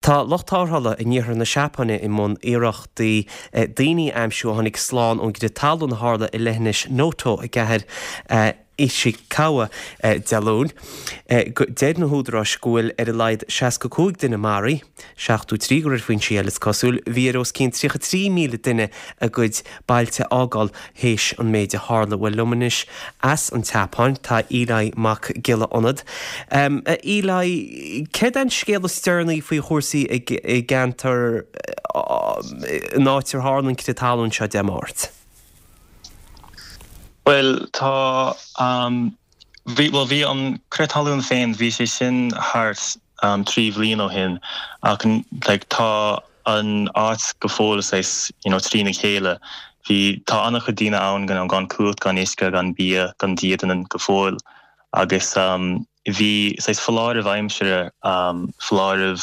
Tá lochtárthala in níothar na seapanna i món iarachtaí daoine aimsú tháinig sláán ón go talún hála I leithnis nótó a gceithir Ishikawa dealún. Déad na húdra scúil a leid 65 duine marí, 63 gur faoin síalas cosúil, bhíarós cinn 33 míle duine a gcuid bailte ágáil héis an méide hála bhfuil lumanis as an teapáin tá Eli mac gile onad. Eli, céad an scéal stearnaí faoi chósaí I gantar náitir hálan cite talún seo demáirt? Well, tá bhí an cretalún féin bhí sé sin hart trí bhliain ó hin ach tá an áit go fólas éis trí na chéile hí tá annach go dtíine ann gan cúit gan isce gan bia gan dían go fóil agus hí séis foláirh aimsere foláirh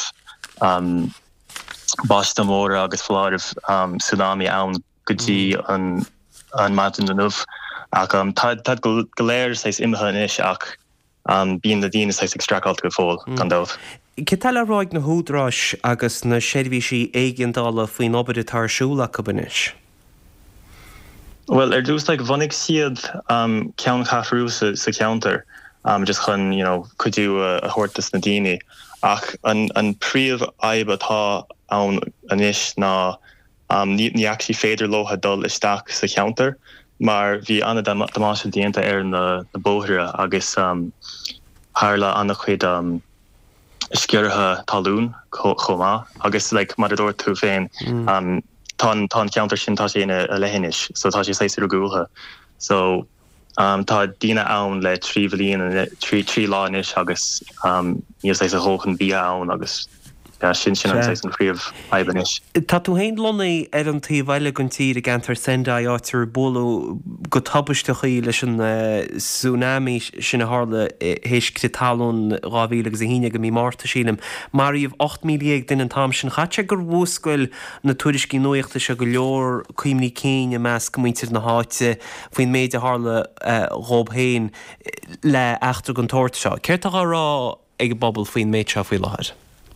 basta móra agus foláirh tsunami ann go dtí an maidin den nuh. Ach tá go léir séis imithe inis ach bíon na daoine séis extracáilt go fóil gan dóibh. Cé tal ráid na húdráis agus na séirmhísí éigeandála faoin obair tarsúla go banis? Well, dús bhanig siad ceann chathhrú sa counter just chun chuidú a thuirtas na daoine ach an príomh aib atá ann inis ná ní actually féidir lotha dul isteach sa counter. Maar bhí anna damáiste déanta na bóithre agus hála annach chuid sciortha talún chomá agus mar dúir tú féin tá counter sin tá sé a lehéis, so tá sé séú gútha. So tá díine ann le trí bhilíon trí láis agus níos a hóchan bí ann agus sin an príomh aibanis. Tá tú hain lonaí an tí bhaile gon tí a gantar senda átar bólú go tabbaistechaí leis an tsunami sin hála héis talún rábhíle agus a híine go mí máta sílim. Maríomh 8 milliún den an tam sin chatte gur bhúscoil na tuairiscí nuachta se go leor cuimní cíine meas go muintir na háite faoin méide hála rób héin le eachtar an tóirt seo. Céir tá rá ag bobbal faoin méid seo faoi láthir?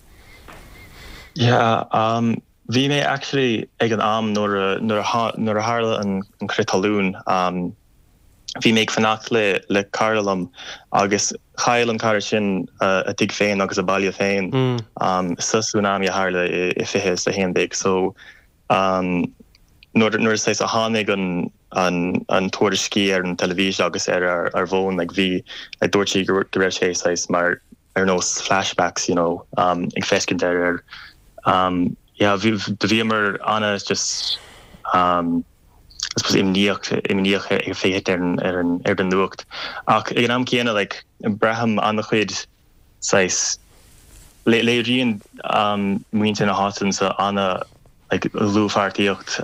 Yeah, bhí mé actually ag an am nuair a hála an cretalún. Bhí méid fannacht le carlam agus chail an car sin a dig féin agus a bailile féin sa tsunami a hála I fihe sa héindig. So nuair séis a hánig an tuairiscí an televíse agus ar bhón bhí dúirtí go raibh sé séis mar nós flashbacks, ag fescin der yeah, the Vimmer Anna is just I suppose imníoch féit an nuacht. Ach ag an am céanna Braham anna chuid sais léiríon muinte na hátan sa anna lúfartíocht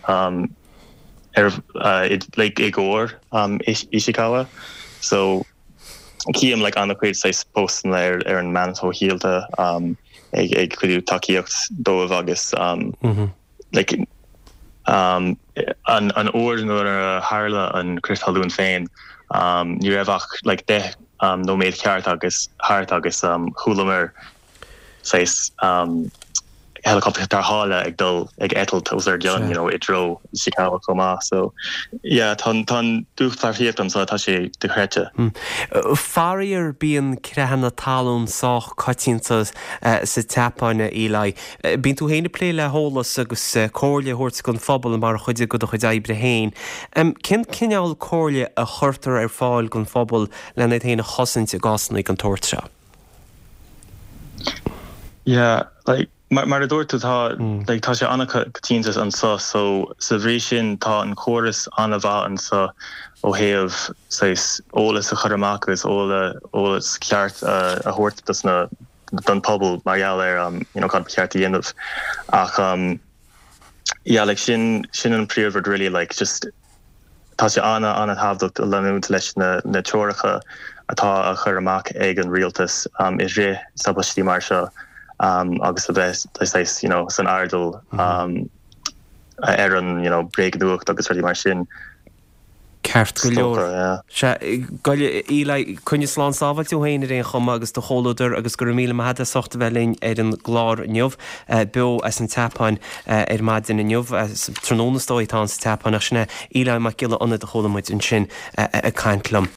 igor Ishikawa. So cíam anna chuid sais postan ar an manató hialta ag chuidú takeíocht dóibh agus an óir nuair a hála an cretalún féin ní raibhach de nó méid ceart agus háart agus chulamar sais helicopter tar hála ag dul ag etalt os John, I dro Chicago comá. So yeah, tan dúchtarfiachtan so tá sé de chréte. Farir bíon crehanna talún sách cotínta sa tapáine Eli. Bín tú héine plé le hólas agus cóirle hort gon fphobal mar chuide go chuid aibre héin. Cin cineál cóirle a churtar ar fáil gon fphobal le na héine chosint gasna ag an tóirte? Yeah, mar a dúirtú tá sé anna tíntas an so sa bhrí sin tá an choras anna bha an sa ó héamh sais ólas a churamach is ólas ceart a thuirtas na don pobl margheall ar cad ceart a dhéanamh ach yeah, sin an príomh really just tá sé anna habhducht a leanúnt leis na teoiricha atá a churamach ag an rialtas is ré sabbatí mar seo agus a bheith san ardal ar an breakdúach agus ruí mar sin. Ceart go leor. Stoker, íle chunne slán sábhailt tú héine réon chum agus do choúidir agus gur míle maithe sochta bhelín ar an glár neomh bu as an tapáin ar maid in neomh trónastóid tá sa tapáin nach sinna íle mar giile anna de cholamuid an sin a caiintlam.